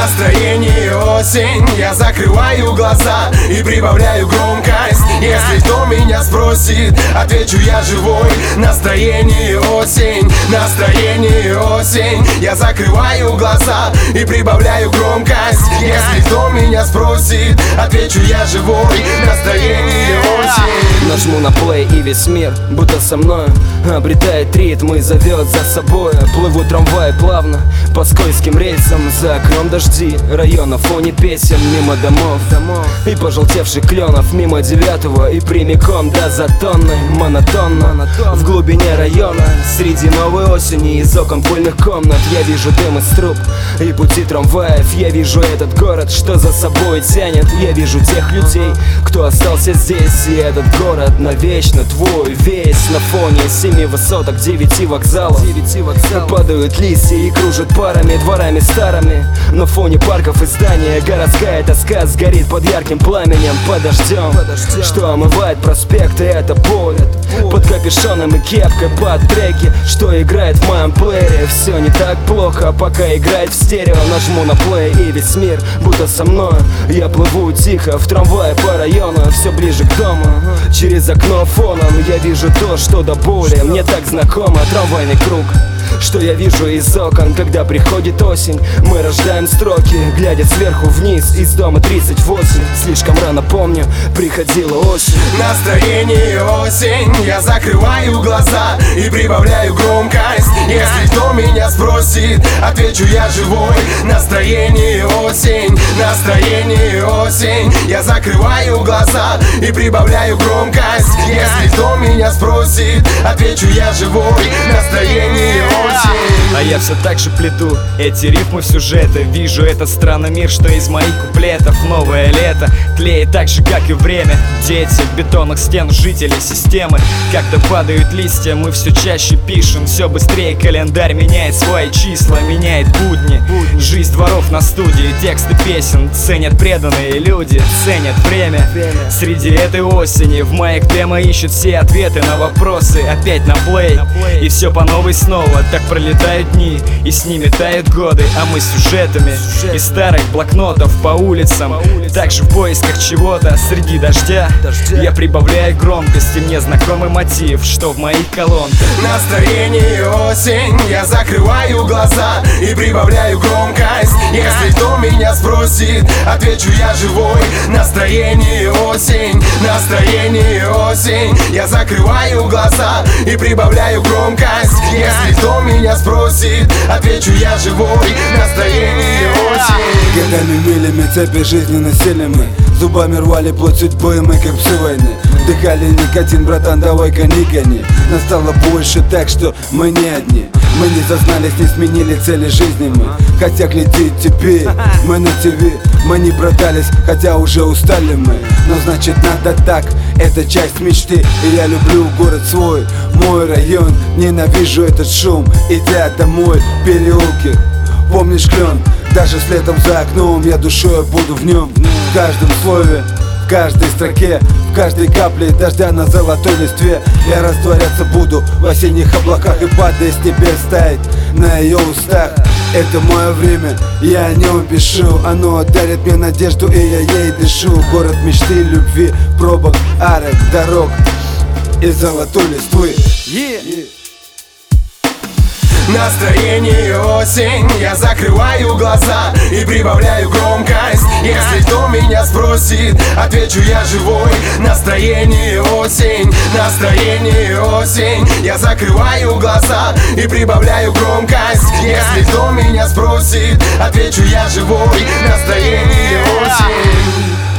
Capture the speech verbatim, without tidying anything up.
Настроение осень, я закрываю глаза и прибавляю громкость. Если кто меня спросит, отвечу я живой. Настроение осень, настроение осень, я закрываю глаза и прибавляю громкость. Если кто меня спросит, отвечу я живой. Настроение осень. Нажму на плей и весь мир, будто со мною, обретает ритм и зовет за собой. Плыву трамвай плавно по скользким рельсам. За окном дожди, район на фоне песен. Мимо домов и пожелтевших кленов, мимо девятого и прямиком до Затонной. Монотонно в глубине района, среди новой осени, из окон пыльных комнат я вижу дым из труб и пути трамваев. Я вижу этот город, что за собой тянет. Я вижу тех людей, кто остался здесь. И этот город навечно твой весь. На фоне семи высоток, девяти вокзалов падают листья и кружат парами, дворами старыми. На фоне парков и здания городская тоска сгорит под ярким пламенем, под дождем, что омывает проспекты. Это боль под капюшоном и кепкой, под треки, что играет в моем плеере. Все не так плохо, пока играет в стерео. Нажму на плей и весь мир будто со мной. Я плыву тихо в трамвае по району, все ближе к дому. Через окно фоном я вижу то, что до боли мне так знакомо. Трамвайный круг, что я вижу из окон, когда приходит осень. Мы рождаем строки, глядя сверху вниз из дома тридцать восемь. Слишком рано помню, приходила осень. Настроение осень, я закрываю глаза и прибавляю громкость. Если кто меня спросит, отвечу я живой. Настроение осень, настроение осень, я закрываю глаза и прибавляю громкость. Если кто меня спросит, отвечу я живой. Настроение осень. А я все так же плету эти рифмы в сюжеты. Вижу этот странный мир, что из моих куплетов. Новое лето тлеет так же, как и время. Дети бетонных стен, жители системы. Как-то падают листья, мы все чаще пишем. Все быстрее календарь меняет свои числа, меняет будни. Жизнь дворов на студии, тексты песен ценят преданные люди, ценят время. Среди этой осени в моих демо ищут все ответы на вопросы. Опять на плей, и все по новой снова. Так пролетают дни, и с ними тают годы. А мы с сюжетами из старых блокнотов по улицам, также в поисках чего-то среди дождя. Я прибавляю громкость, и мне знакомый мотив, что в моих колонках. Настроение осень, я закрываю глаза и прибавляю громкость. Если кто меня спросит, отвечу я живой. Настроение осень, настроение осень, я закрываю глаза и прибавляю громкость. Если кто меня спросит, отвечу я живой. Настроение осень. Годами милями цепи жизни носили мы, зубами рвали плоть судьбы мы, как псы войны. Вдыхали никотин, братан, давай-ка не гони. Нас стало больше, так что мы не одни. Мы не зазнались, не сменили цели жизни мы. Хотя глядит теперь, мы на ТВ. Мы не продались, хотя уже устали мы. Но значит надо так, это часть мечты. И я люблю город свой, мой район. Ненавижу этот шум, идя домой, переулки. Помнишь клен? Даже с летом за окном я душой буду в нем. В каждом слове, в каждой строке, в каждой капле дождя на золотой листве. Я растворяться буду в осенних облаках и падая с небес таять на ее устах. Это мое время, я о нем пишу. Оно дарит мне надежду, и я ей дышу. Город мечты, любви, пробок, арок, дорог и золотой листвы. Yeah. Настроение осень, я закрываю глаза и прибавляю громкость. Если кто меня спросит, отвечу я живой. Настроение осень, настроение осень, я закрываю глаза и прибавляю громкость. Если кто меня спросит, отвечу я живой. Настроение осень.